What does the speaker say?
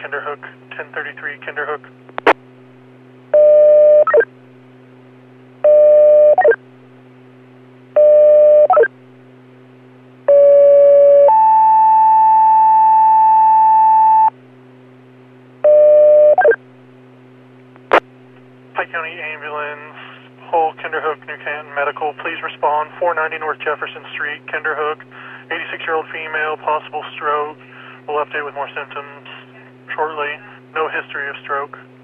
Kinderhook, 1033 Kinderhook. Pike County Ambulance, Hull, Kinderhook, New Canton Medical, please respond. 490 North Jefferson Street, Kinderhook, 86-year-old female, possible stroke. We'll update with more symptoms shortly. No history of stroke.